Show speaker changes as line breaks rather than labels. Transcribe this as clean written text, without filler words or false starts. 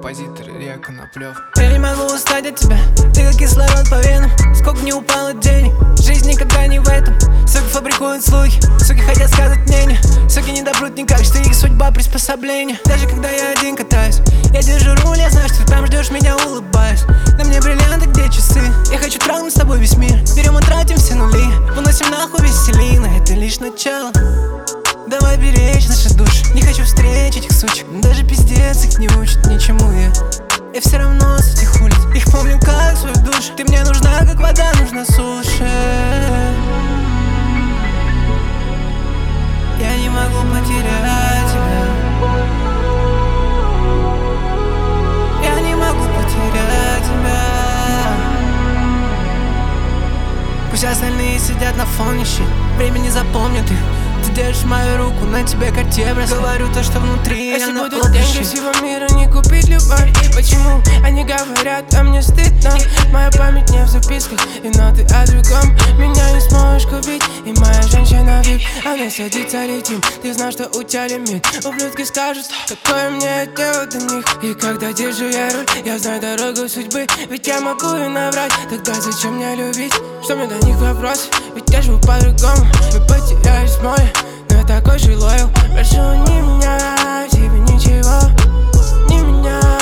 композитор Илья Коноплев.
Я не могу устать от тебя, ты как кислород по венам. Сколько не упало денег, жизнь никогда не в этом. Суки фабрикуют слухи, суки хотят сказать мнение. Суки не допрут никак, что их судьба приспособление. Даже когда я один катаюсь, я держу руль, я знаю, что ты там ждешь меня, улыбаюсь. На мне бриллианты, где часы, я хочу тронуть с тобой весь мир. Берем и тратим все нули, выносим нахуй веселина. Это лишь начало, давай беречь наши души. Не хочу встретить их сучек, даже пиздец их не учит ничему. Я все равно с этих улиц, их помню как свою душу. Ты мне нужна, как вода нужна суше. Я не могу потерять тебя. Я не могу потерять тебя. Пусть остальные сидят на фоне щит, время не запомнит их. Ты держишь мою руку, на тебе Cartier браслет. Говорю то, что внутри,
если будут деньги всего мира, не купить любовь. Почему они говорят, а мне стыдно? Моя память не в записках, и ноты о другом. Меня не сможешь купить, и моя женщина вик. Она садится летим, ты знаешь, что у тебя лимит. Ублюдки скажут, какое мне дело до них. И когда держу я руль, я знаю дорогу судьбы. Ведь я могу и наврать, тогда зачем мне любить? Что мне до них вопрос, ведь я живу по-другому. Мы потерялись в море, но я такой же лоял. Прошу, не меняй себе ничего, не меняй.